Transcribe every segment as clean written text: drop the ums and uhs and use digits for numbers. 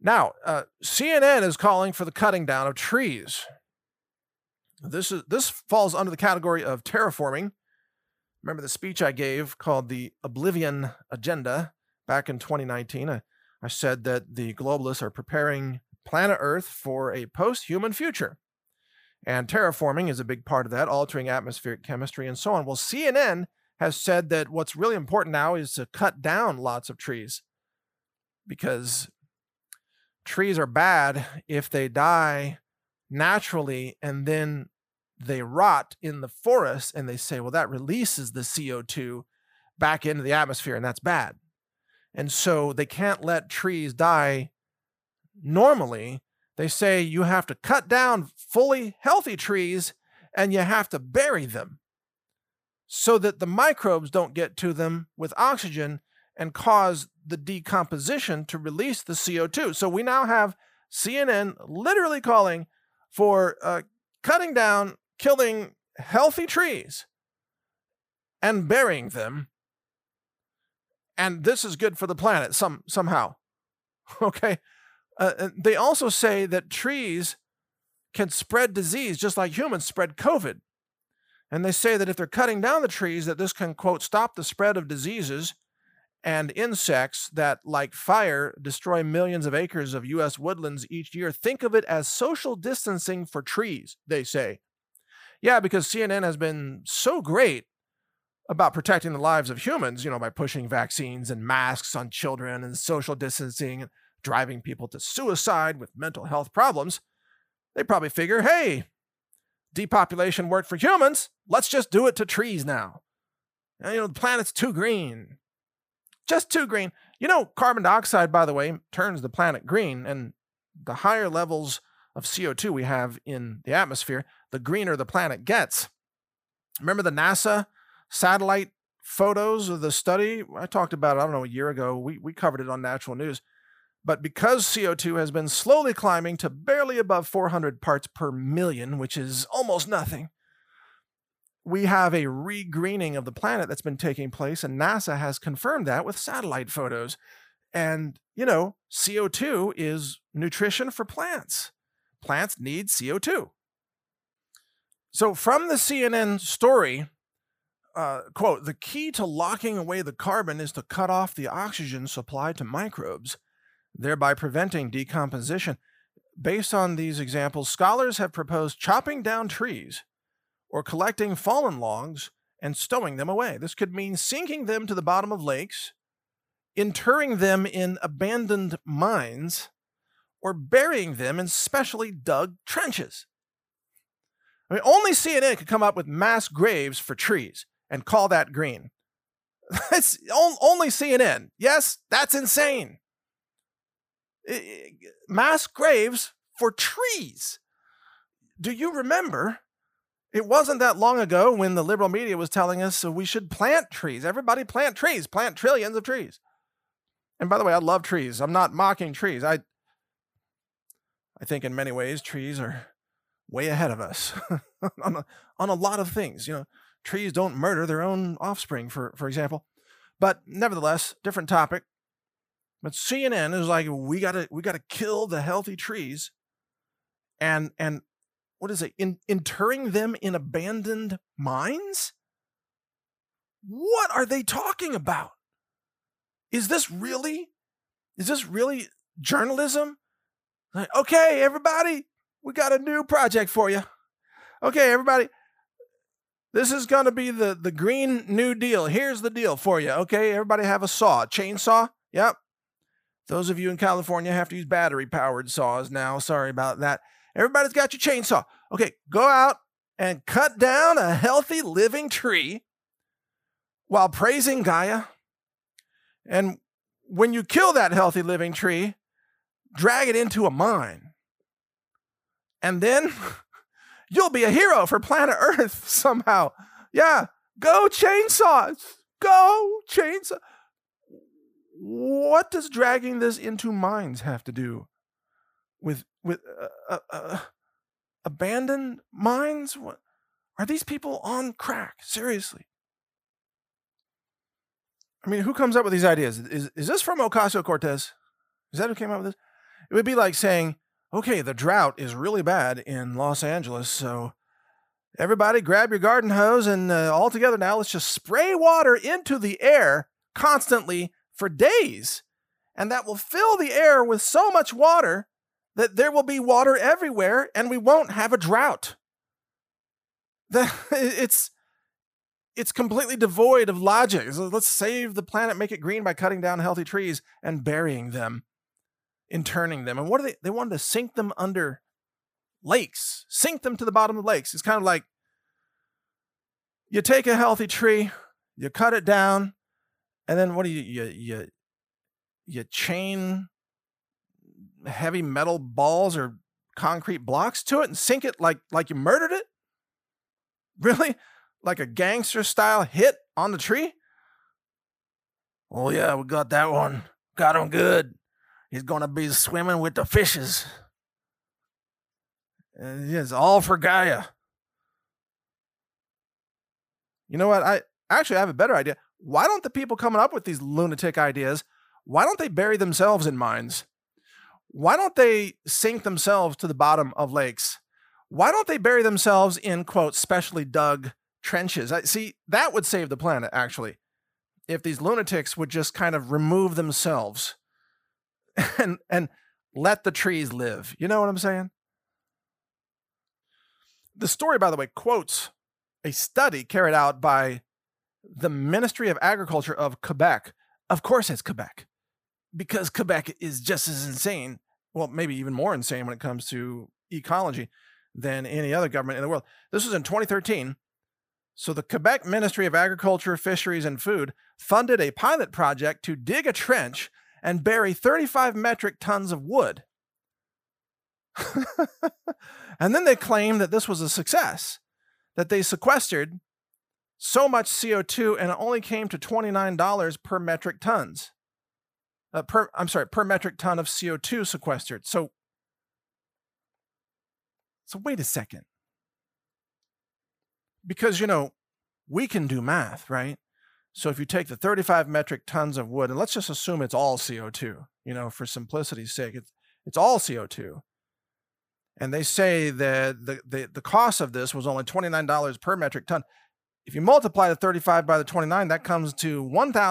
Now, CNN is calling for the cutting down of trees. This falls under the category of terraforming. Remember the speech I gave called the Oblivion Agenda back in 2019? I said that the globalists are preparing planet Earth for a post-human future. And terraforming is a big part of that, altering atmospheric chemistry and so on. Well, CNN has said that what's really important now is to cut down lots of trees, because trees are bad if they die naturally and then they rot in the forest, and they say, well, that releases the CO2 back into the atmosphere, and that's bad. And so they can't let trees die normally. They say you have to cut down fully healthy trees and you have to bury them so that the microbes don't get to them with oxygen and cause the decomposition to release the CO2. So we now have CNN literally calling for cutting down, killing healthy trees and burying them. And this is good for the planet somehow. Okay. They also say that trees can spread disease just like humans spread COVID. And they say that if they're cutting down the trees, that this can, quote, stop the spread of diseases and insects that, like fire, destroy millions of acres of U.S. woodlands each year. Think of it as social distancing for trees, they say. Yeah, because CNN has been so great about protecting the lives of humans, by pushing vaccines and masks on children and social distancing, driving people to suicide with mental health problems. They probably figure, hey, depopulation worked for humans. Let's just do it to trees now. And, the planet's too green. Just too green. Carbon dioxide, by the way, turns the planet green, and the higher levels of CO2 we have in the atmosphere, the greener the planet gets. Remember the NASA satellite photos of the study? I talked about it, a year ago. We covered it on Natural News. But because CO2 has been slowly climbing to barely above 400 parts per million, which is almost nothing, we have a regreening of the planet that's been taking place, and NASA has confirmed that with satellite photos. And, CO2 is nutrition for plants. Plants need CO2. So from the CNN story, quote, the key to locking away the carbon is to cut off the oxygen supply to microbes, thereby preventing decomposition. Based on these examples, scholars have proposed chopping down trees or collecting fallen logs and stowing them away. This could mean sinking them to the bottom of lakes, interring them in abandoned mines, or burying them in specially dug trenches. Only CNN could come up with mass graves for trees and call that green. It's only CNN. Yes, that's insane. Mass graves for trees. Do you remember? It wasn't that long ago when the liberal media was telling us we should plant trees. Everybody plant trees, plant trillions of trees. And by the way, I love trees. I'm not mocking trees. I think in many ways trees are way ahead of us on a lot of things. Trees don't murder their own offspring, for example. But nevertheless, different topic. But CNN is like, we gotta kill the healthy trees, and what is it? Interring them in abandoned mines? What are they talking about? Is this really journalism? Like, okay, everybody, we got a new project for you. Okay, everybody, this is going to be the Green New Deal. Here's the deal for you. Okay, everybody have a saw, chainsaw. Yep. Those of you in California have to use battery-powered saws now. Sorry about that. Everybody's got your chainsaw. Okay, go out and cut down a healthy living tree while praising Gaia. And when you kill that healthy living tree, drag it into a mine. And then you'll be a hero for planet Earth somehow. Yeah, go chainsaws. Go chainsaw. What does dragging this into mines have to do with abandoned mines? What are these people on crack? Seriously. Who comes up with these ideas? Is this from Ocasio-Cortez? Is that who came up with this? It would be like saying, okay, the drought is really bad in Los Angeles, so everybody grab your garden hose and all together now, let's just spray water into the air constantly for days. And that will fill the air with so much water that there will be water everywhere and we won't have a drought. It's completely devoid of logic. So let's save the planet, make it green by cutting down healthy trees and burying them, interning them. And what do they wanted to sink them under lakes, sink them to the bottom of lakes. It's kind of like you take a healthy tree, you cut it down, and then what do you chain heavy metal balls or concrete blocks to it and sink it like you murdered it? Really? Like a gangster style hit on the tree? Oh yeah, we got that one. Got him good. He's gonna be swimming with the fishes. It's all for Gaia. You know what? I have a better idea. Why don't the people coming up with these lunatic ideas, why don't they bury themselves in mines? Why don't they sink themselves to the bottom of lakes? Why don't they bury themselves in, quote, specially dug trenches? See, that would save the planet, actually, if these lunatics would just kind of remove themselves and let the trees live. You know what I'm saying? The story, by the way, quotes a study carried out by the Ministry of Agriculture of Quebec. Of course it's Quebec, because Quebec is just as insane, well, maybe even more insane when it comes to ecology than any other government in the world. This was in 2013. So the Quebec Ministry of Agriculture, Fisheries, and Food funded a pilot project to dig a trench and bury 35 metric tons of wood. And then they claimed that this was a success, that they sequestered so much CO2 and it only came to $29 per metric tons. Per metric ton of CO2 sequestered. So wait a second. Because, we can do math, right? So if you take the 35 metric tons of wood, and let's just assume it's all CO2, for simplicity's sake, it's all CO2. And they say that the cost of this was only $29 per metric ton. If you multiply the 35 by the 29, that comes to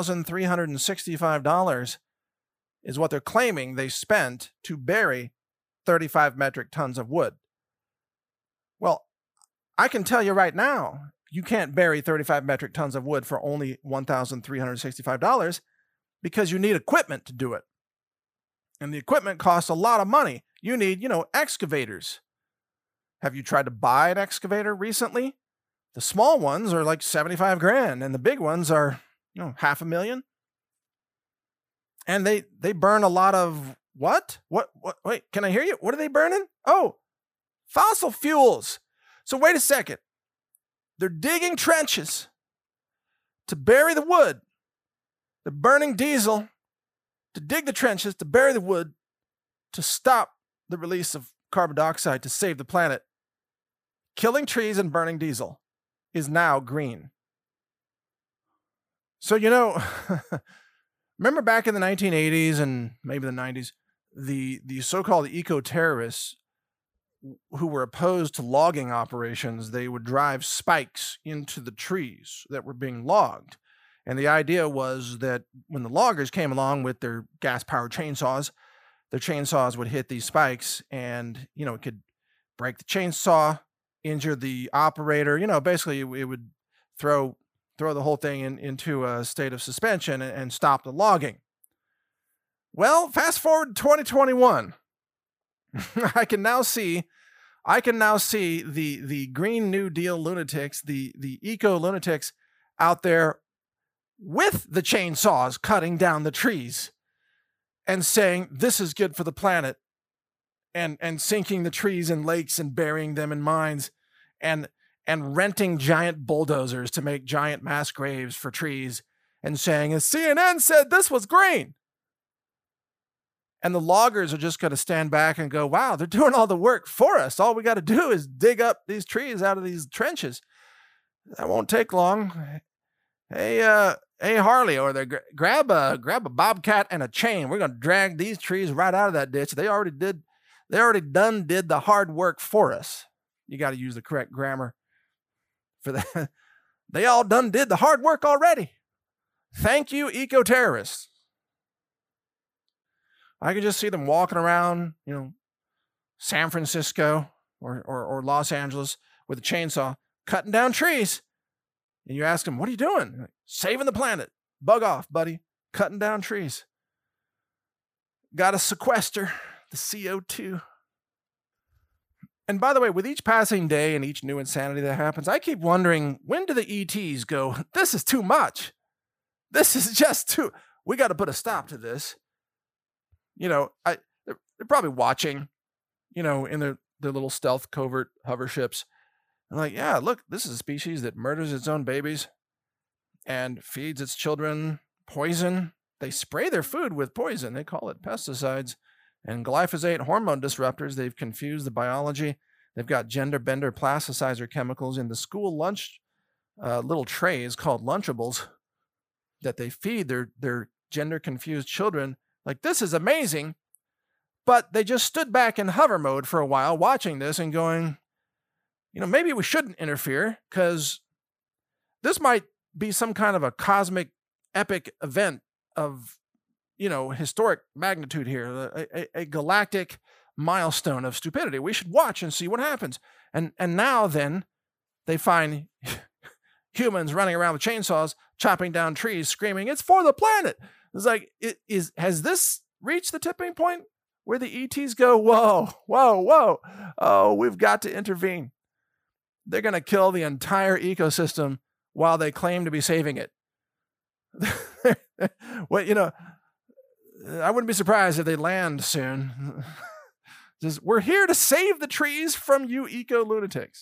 $1,365 is what they're claiming they spent to bury 35 metric tons of wood. Well, I can tell you right now, you can't bury 35 metric tons of wood for only $1,365 because you need equipment to do it. And the equipment costs a lot of money. You need, excavators. Have you tried to buy an excavator recently? The small ones are like $75,000 and the big ones are, $500,000. And they burn a lot of what? Wait, can I hear you? What are they burning? Oh, fossil fuels. So wait a second. They're digging trenches to bury the wood. They're burning diesel to dig the trenches, to bury the wood, to stop the release of carbon dioxide, to save the planet. Killing trees and burning diesel is now green. So, remember back in the 1980s and maybe the 90s, the so-called eco-terrorists who were opposed to logging operations, they would drive spikes into the trees that were being logged. And the idea was that when the loggers came along with their gas-powered chainsaws, their chainsaws would hit these spikes and, it could break the chainsaw, injure the operator. Basically it would throw the whole thing into a state of suspension and stop the logging. Well, fast forward to 2021. I can now see the Green New Deal lunatics, the eco lunatics out there with the chainsaws cutting down the trees and saying this is good for the planet, and sinking the trees in lakes and burying them in mines and renting giant bulldozers to make giant mass graves for trees and saying, as CNN said, this was green. And the loggers are just going to stand back and go, wow, they're doing all the work for us. All we got to do is dig up these trees out of these trenches. That won't take long. Hey Harley, or grab a bobcat and a chain. We're gonna drag these trees right out of that ditch. They already did the hard work for us. You got to use the correct grammar for that. They all done did the hard work already. Thank you, eco terrorists. I can just see them walking around, San Francisco or Los Angeles with a chainsaw, cutting down trees. And you ask them, what are you doing? Like, saving the planet. Bug off, buddy. Cutting down trees. Got to sequester the CO2. And by the way, with each passing day and each new insanity that happens, I keep wondering, when do the ETs go, this is too much? This is just too, we got to put a stop to this. They're probably watching, in their little stealth covert hover ships. And like, yeah, look, this is a species that murders its own babies and feeds its children poison. They spray their food with poison. They call it pesticides and glyphosate hormone disruptors. They've confused the biology. They've got gender bender plasticizer chemicals in the school lunch little trays called Lunchables that they feed their gender confused children. Like, this is amazing. But they just stood back in hover mode for a while watching this and going, maybe we shouldn't interfere, because this might be some kind of a cosmic epic event of, historic magnitude here, a galactic milestone of stupidity. We should watch and see what happens. And now then they find humans running around with chainsaws, chopping down trees, screaming, it's for the planet. It's like, has this reached the tipping point where the ETs go, whoa, whoa, whoa. Oh, we've got to intervene. They're going to kill the entire ecosystem while they claim to be saving it. Well, I wouldn't be surprised if they land soon. Just, we're here to save the trees from you eco lunatics.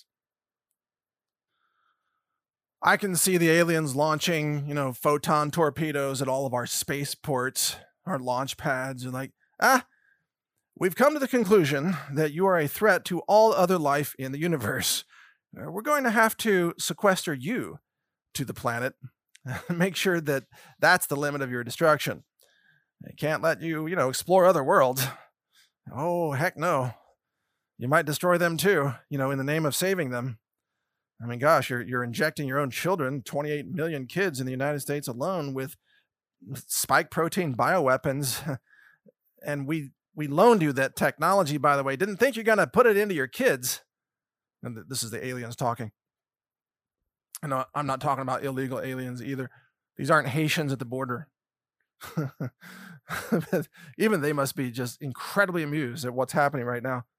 I can see the aliens launching, photon torpedoes at all of our spaceports, our launch pads, and like, we've come to the conclusion that you are a threat to all other life in the universe. We're going to have to sequester you to the planet. Make sure that that's the limit of your destruction. I can't let you, explore other worlds. Oh, heck no. You might destroy them too, in the name of saving them. I mean, gosh, you're injecting your own children, 28 million kids in the United States alone, with spike protein bioweapons. And we loaned you that technology, by the way. Didn't think you're going to put it into your kids. And this is the aliens talking. I know I'm not talking about illegal aliens either. These aren't Haitians at the border. Even they must be just incredibly amused at what's happening right now.